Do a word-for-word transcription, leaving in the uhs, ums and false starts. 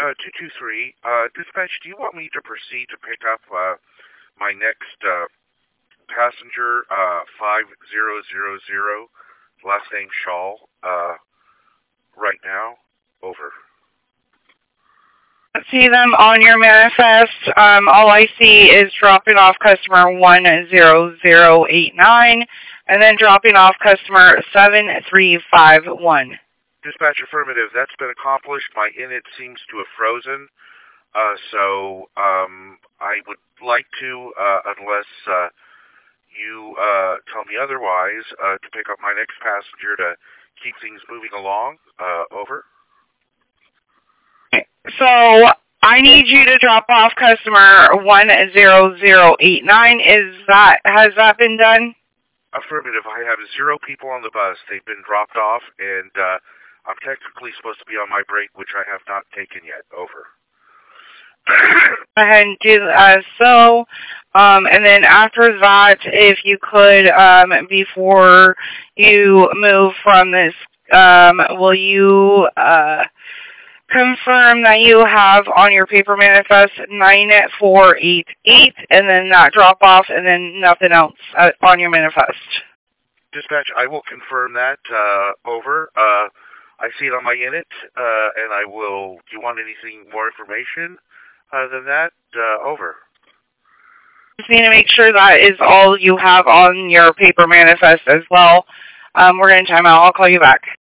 Uh, two two three. Uh, dispatch, do you want me to proceed to pick up uh, my next uh, passenger, uh, five zero zero zero, last name Shaw, uh, right now? Over. See them on your manifest. Um, all I see is dropping off customer one zero zero eight nine and then dropping off customer seven three five one. Dispatch affirmative. That's been accomplished. My init seems to have frozen. Uh, so um, I would like to, uh, unless uh, you uh, tell me otherwise, uh, to pick up my next passenger to keep things moving along. Uh, over. So I need you to drop off customer one zero zero eight nine. Is that has that been done? Affirmative. I have zero people on the bus. They've been dropped off, and uh, I'm technically supposed to be on my break, which I have not taken yet. Over. Go ahead and do uh, so, um, and then after that, if you could, um, before you move from this, um, will you uh, confirm that you have on your paper manifest nine four eight eight, and then that drop off, and then nothing else uh, on your manifest? Dispatch, I will confirm that. Uh, over. Uh, I see it on my init, uh, and I will. Do you want anything more information uh, than that? Uh, over. Just need to make sure that is all you have on your paper manifest as well. Um, we're going to time out. I'll call you back.